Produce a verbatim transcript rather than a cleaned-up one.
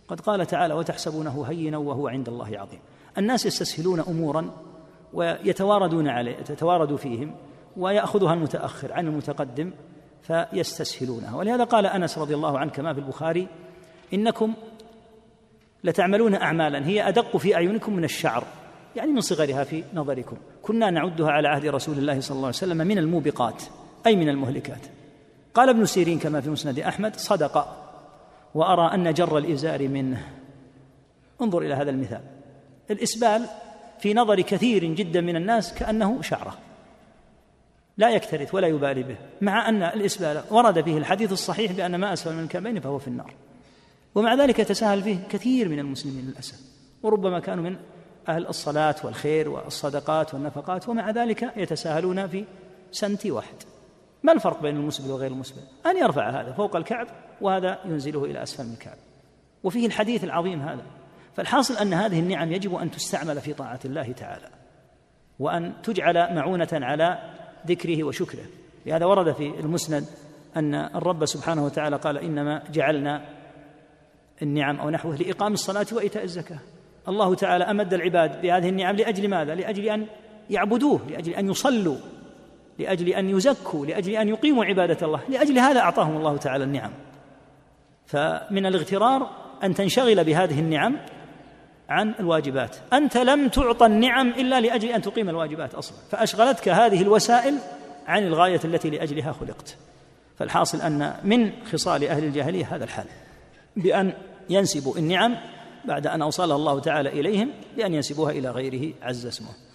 قد قال تعالى وتحسبونه هينا وهو عند الله عظيم. الناس يستسهلون أمورا ويتواردون عليه تتوارد فيهم ويأخذها المتأخر عن المتقدم فيستسهلونها. ولهذا قال أنس رضي الله عنه كما في البخاري إنكم لتعملون أعمالا هي أدق في أعينكم من الشعر، يعني من صغرها في نظركم، كنا نعدها على عهد رسول الله صلى الله عليه وسلم من الموبقات أي من المهلكات. قال ابن سيرين كما في مسند أحمد صدق وأرى أن جر الإزار منه. انظر إلى هذا المثال، الإسبال في نظر كثير جدا من الناس كأنه شعره لا يكترث ولا يبالي به، مع أن الإسبال ورد فيه الحديث الصحيح بأن ما أسفل من الكعبين فهو في النار، ومع ذلك يتساهل فيه كثير من المسلمين للأسف، وربما كانوا من أهل الصلاة والخير والصدقات والنفقات، ومع ذلك يتساهلون في سنتي واحد. ما الفرق بين المسبل وغير المسبل؟ أن يرفع هذا فوق الكعب وهذا ينزله إلى أسفل من الكعب، وفيه الحديث العظيم هذا. فالحاصل أن هذه النعم يجب أن تستعمل في طاعة الله تعالى، وأن تجعل معونة على ذكره وشكره. لهذا ورد في المسند أن الرب سبحانه وتعالى قال إنما جعلنا النعم أو نحوه لإقام الصلاة وإيتاء الزكاة. الله تعالى أمد العباد بهذه النعم لأجل ماذا؟ لأجل أن يعبدوه، لأجل أن يصلوا، لأجل أن يزكوا، لأجل أن يقيموا عبادة الله، لأجل هذا أعطاهم الله تعالى النعم. فمن الاغترار أن تنشغل بهذه النعم عن الواجبات. أنت لم تعطى النعم إلا لأجل أن تقيم الواجبات أصلا، فأشغلتك هذه الوسائل عن الغاية التي لأجلها خلقت. فالحاصل أن من خصال أهل الجاهلية هذا الحال، بأن ينسبوا النعم بعد أن أوصلها الله تعالى إليهم بأن ينسبوها إلى غيره عز اسمه.